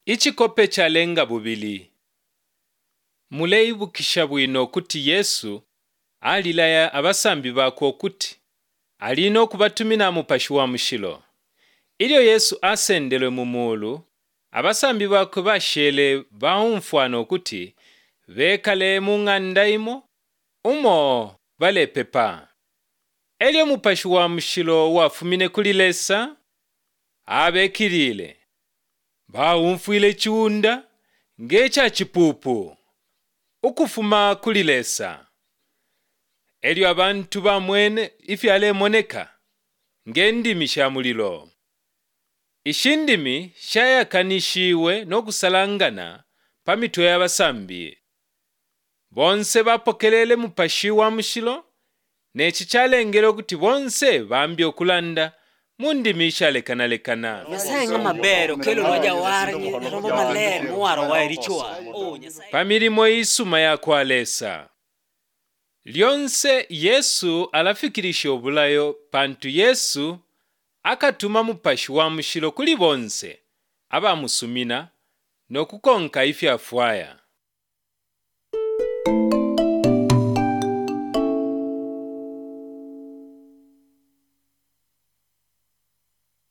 Ichikope chalenga bubili. Muleyibukisha bwino kuti Yesu alilaya abasambi bako kuti alina okubatumina mupashi wa mushilo. Ilyo Yesu asendelwe mumulu, abasambi bako bashele baumfwano kuti bekale mung'anda imo umo balepepa. Elyo mupashi wa mushilo wafumine kulilesa abekilile baumfwile chiunda ngecha chipupu ukufuma kulilesa. Elyo abantu bamwene ifyale moneka ngendimi sha mulilo. Ishindimi shayakanishiwe no kusalangana pamitwe y'abasambi. Bonse bapokelele mupashi wa mushilo nechi chalengero kuti bonse bambye okulanda mundimi shalekana-lekana. Pamirimo isuma ya kwalesa. Lyonse Yesu alafikirisha obulayo pantu Yesu akatuma mupashi wa mushilo kuli bonse abamusumina no kukonka ifyafwaya.